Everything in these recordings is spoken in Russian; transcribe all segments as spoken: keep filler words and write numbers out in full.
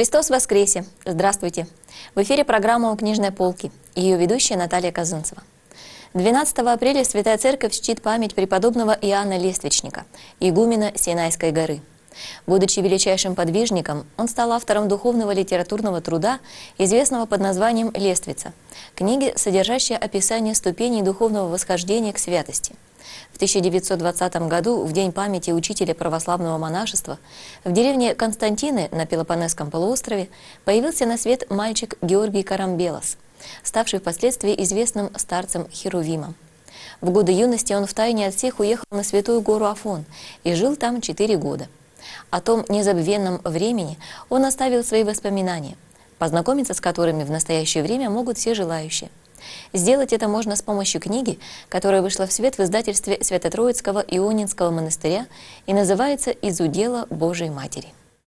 Христос воскресе! Здравствуйте! В эфире программа «У книжной полки» и ее ведущая Наталья Казунцева. двенадцатого апреля Святая Церковь чтит память преподобного Иоанна Лествичника, игумена Синайской горы. Будучи величайшим подвижником, он стал автором духовного литературного труда, известного под названием «Лествица», книги, содержащей описание ступеней духовного восхождения к святости. В тысяча девятьсот двадцатом году, в день памяти учителя православного монашества, в деревне Константины на Пелопоннесском полуострове появился на свет мальчик Георгий Карамбелос, ставший впоследствии известным старцем Херувимом. В годы юности он втайне от всех уехал на святую гору Афон и жил там четыре года. О том незабвенном времени он оставил свои воспоминания, познакомиться с которыми в настоящее время могут все желающие. Сделать это можно с помощью книги, которая вышла в свет в издательстве Свято-Троицкого Ионинского монастыря и называется «Из удела Божией Матери».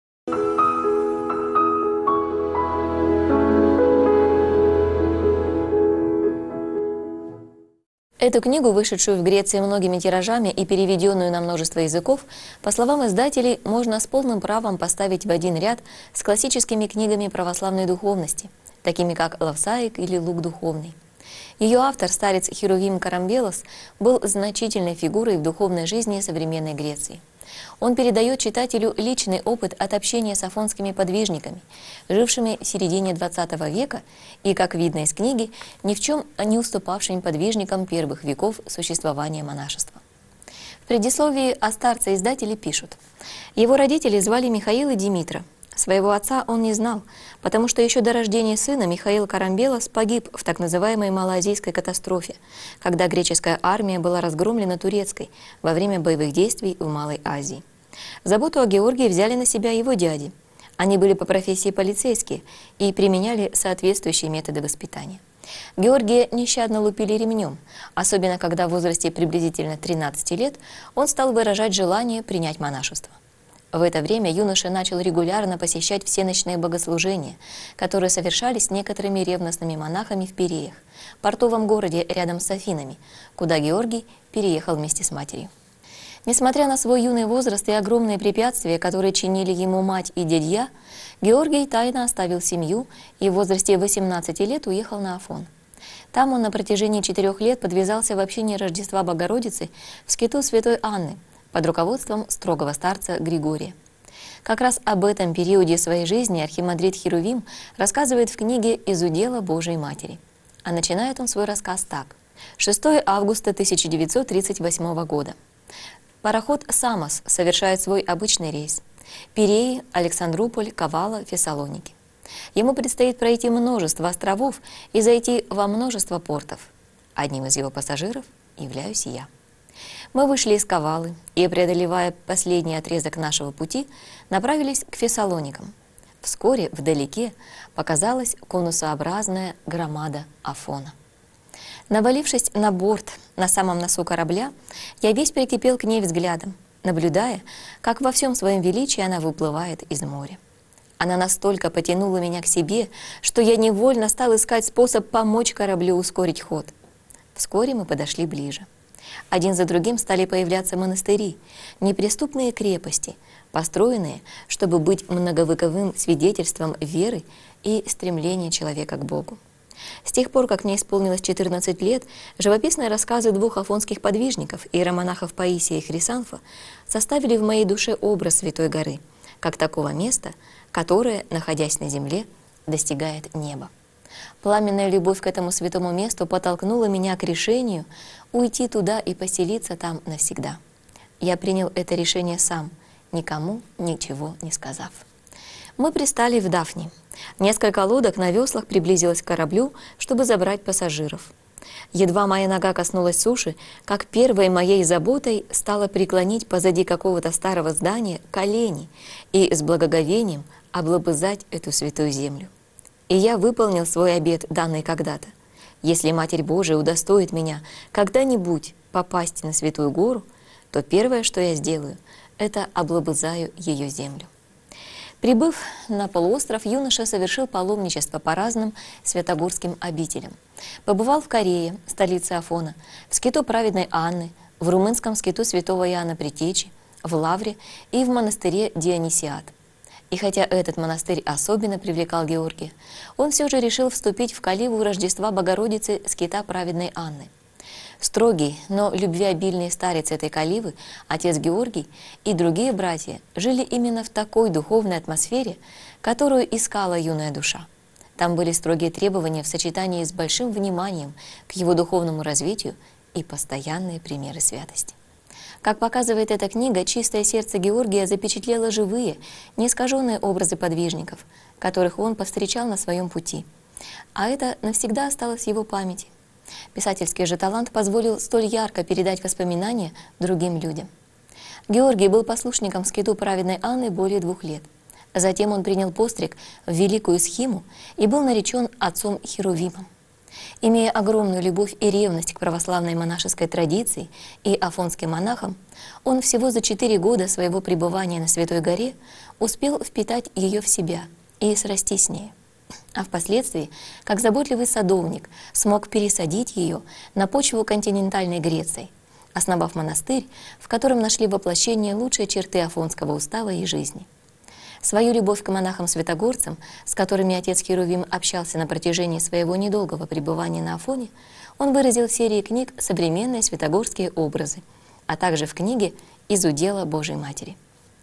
Эту книгу, вышедшую в Греции многими тиражами и переведенную на множество языков, по словам издателей, можно с полным правом поставить в один ряд с классическими книгами православной духовности, такими как «Лавсаик» или «Лук духовный». Ее автор, старец Херувим Карамбелос, был значительной фигурой в духовной жизни современной Греции. Он передает читателю личный опыт от общения с афонскими подвижниками, жившими в середине двадцатого века и, как видно из книги, ни в чем не уступавшими подвижникам первых веков существования монашества. В предисловии о старце издатели пишут: его родители звали Михаил и Димитра. Своего отца он не знал, потому что еще до рождения сына Михаил Карамбелос погиб в так называемой Малоазийской катастрофе, когда греческая армия была разгромлена турецкой во время боевых действий в Малой Азии. Заботу о Георгии взяли на себя его дяди. Они были по профессии полицейские и применяли соответствующие методы воспитания. Георгия нещадно лупили ремнем, особенно когда в возрасте приблизительно тринадцати лет он стал выражать желание принять монашество. В это время юноша начал регулярно посещать все ночные богослужения, которые совершались некоторыми ревностными монахами в Пиреях, портовом городе рядом с Афинами, куда Георгий переехал вместе с матерью. Несмотря на свой юный возраст и огромные препятствия, которые чинили ему мать и дядья, Георгий тайно оставил семью и в возрасте восемнадцати лет уехал на Афон. Там он на протяжении четырех лет подвязался в общении Рождества Богородицы в скиту святой Анны, под руководством строгого старца Григория. Как раз об этом периоде своей жизни архимандрит Херувим рассказывает в книге «Из удела Божией Матери». А начинает он свой рассказ так. шестого августа тысяча девятьсот тридцать восьмого года. Пароход «Самос» совершает свой обычный рейс. Пиреи, Александруполь, Кавала, Фессалоники. Ему предстоит пройти множество островов и зайти во множество портов. Одним из его пассажиров являюсь я. Мы вышли из Кавалы и, преодолевая последний отрезок нашего пути, направились к Фессалоникам. Вскоре вдалеке показалась конусообразная громада Афона. Навалившись на борт на самом носу корабля, я весь прикипел к ней взглядом, наблюдая, как во всем своем величии она выплывает из моря. Она настолько потянула меня к себе, что я невольно стал искать способ помочь кораблю ускорить ход. Вскоре мы подошли ближе. Один за другим стали появляться монастыри, неприступные крепости, построенные, чтобы быть многовековым свидетельством веры и стремления человека к Богу. С тех пор, как мне исполнилось четырнадцать лет, живописные рассказы двух афонских подвижников, иеромонахов Паисия и Хрисанфа, составили в моей душе образ Святой горы, как такого места, которое, находясь на земле, достигает неба. Пламенная любовь к этому святому месту подтолкнула меня к решению уйти туда и поселиться там навсегда. Я принял это решение сам, никому ничего не сказав. Мы пристали в Дафни. Несколько лодок на веслах приблизилось к кораблю, чтобы забрать пассажиров. Едва моя нога коснулась суши, как первой моей заботой стало преклонить позади какого-то старого здания колени и с благоговением облобызать эту святую землю. И я выполнил свой обет, данный когда-то. Если Матерь Божия удостоит меня когда-нибудь попасть на Святую Гору, то первое, что я сделаю, это облобызаю ее землю. Прибыв на полуостров, юноша совершил паломничество по разным святогорским обителям. Побывал в Корее, столице Афона, в скиту праведной Анны, в румынском скиту святого Иоанна Предтечи, в Лавре и в монастыре Дионисиат. И хотя этот монастырь особенно привлекал Георгия, он все же решил вступить в каливу Рождества Богородицы скита праведной Анны. Строгий, но любвеобильный старец этой каливы, отец Георгий и другие братья жили именно в такой духовной атмосфере, которую искала юная душа. Там были строгие требования в сочетании с большим вниманием к его духовному развитию и постоянные примеры святости. Как показывает эта книга, чистое сердце Георгия запечатлело живые, неискаженные образы подвижников, которых он повстречал на своем пути. А это навсегда осталось в его памяти. Писательский же талант позволил столь ярко передать воспоминания другим людям. Георгий был послушником скиту праведной Анны более двух лет. Затем он принял постриг в Великую Схиму и был наречен отцом Херувимом. Имея огромную любовь и ревность к православной монашеской традиции и афонским монахам, он всего за четыре года своего пребывания на Святой горе успел впитать ее в себя и срасти с ней. А впоследствии, как заботливый садовник, смог пересадить ее на почву континентальной Греции, основав монастырь, в котором нашли воплощение лучшие черты афонского устава и жизни. Свою любовь к монахам-святогорцам, с которыми отец Херувим общался на протяжении своего недолгого пребывания на Афоне, он выразил в серии книг «Современные святогорские образы», а также в книге «Из удела Божией Матери».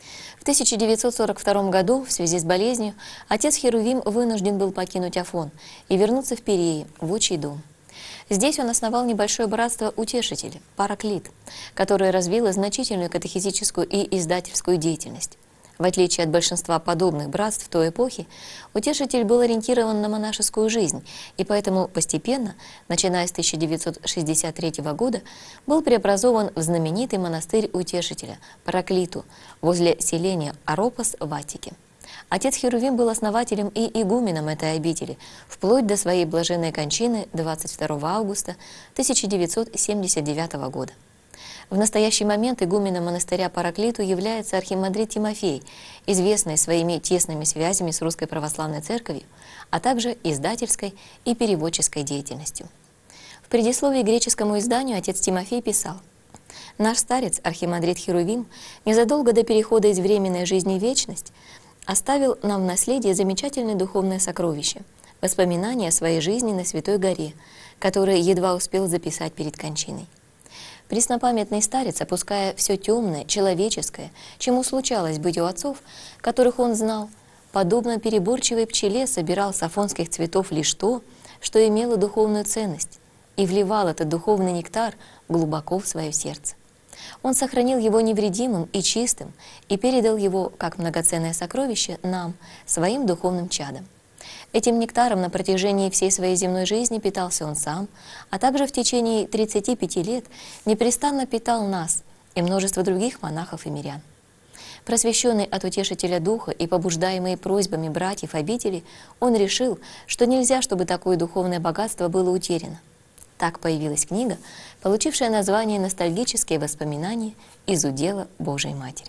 В тысяча девятьсот сорок втором году в связи с болезнью отец Херувим вынужден был покинуть Афон и вернуться в Пиреи, в отчий дом. Здесь он основал небольшое братство утешителей, Параклит, которое развило значительную катехизическую и издательскую деятельность. В отличие от большинства подобных братств той эпохи, утешитель был ориентирован на монашескую жизнь, и поэтому постепенно, начиная с тысяча девятьсот шестьдесят третьего года, был преобразован в знаменитый монастырь утешителя, Параклиту, возле селения Аропос в Аттике. Отец Херувим был основателем и игуменом этой обители, вплоть до своей блаженной кончины двадцать второго августа тысяча девятьсот семьдесят девятого года. В настоящий момент игуменом монастыря Параклиту является архимандрит Тимофей, известный своими тесными связями с Русской Православной Церковью, а также издательской и переводческой деятельностью. В предисловии к греческому изданию отец Тимофей писал: «Наш старец, архимандрит Херувим, незадолго до перехода из временной жизни в вечность, оставил нам в наследие замечательное духовное сокровище, воспоминания о своей жизни на Святой горе, которые едва успел записать перед кончиной. Преснопамятный старец, опуская все темное, человеческое, чему случалось быть у отцов, которых он знал, подобно переборчивой пчеле собирал с афонских цветов лишь то, что имело духовную ценность, и вливал этот духовный нектар глубоко в свое сердце. Он сохранил его невредимым и чистым и передал его, как многоценное сокровище, нам, своим духовным чадам. Этим нектаром на протяжении всей своей земной жизни питался он сам, а также в течение тридцати пяти лет непрестанно питал нас и множество других монахов и мирян. Просвещенный от утешителя духа и побуждаемый просьбами братьев обители, он решил, что нельзя, чтобы такое духовное богатство было утеряно. Так появилась книга, получившая название «Ностальгические воспоминания из удела Божией Матери».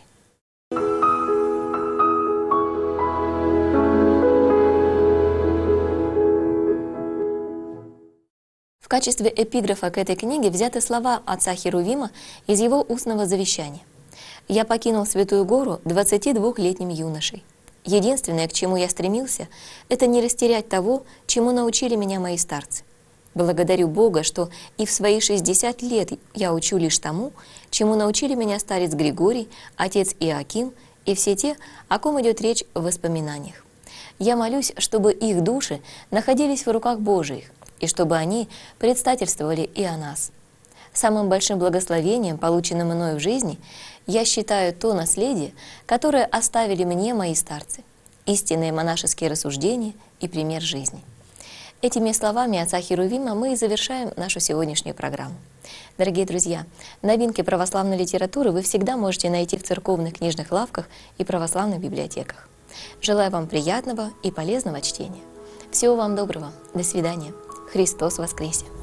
В качестве эпиграфа к этой книге взяты слова отца Херувима из его устного завещания. «Я покинул Святую Гору двадцатидвухлетним юношей. Единственное, к чему я стремился, это не растерять того, чему научили меня мои старцы. Благодарю Бога, что и в свои шестьдесят лет я учу лишь тому, чему научили меня старец Григорий, отец Иоаким и все те, о ком идет речь в воспоминаниях. Я молюсь, чтобы их души находились в руках Божиих, и чтобы они предстательствовали и о нас. Самым большим благословением, полученным мною в жизни, я считаю то наследие, которое оставили мне мои старцы, истинные монашеские рассуждения и пример жизни». Этими словами отца Херувима мы и завершаем нашу сегодняшнюю программу. Дорогие друзья, новинки православной литературы вы всегда можете найти в церковных книжных лавках и православных библиотеках. Желаю вам приятного и полезного чтения. Всего вам доброго. До свидания. Христос воскресе!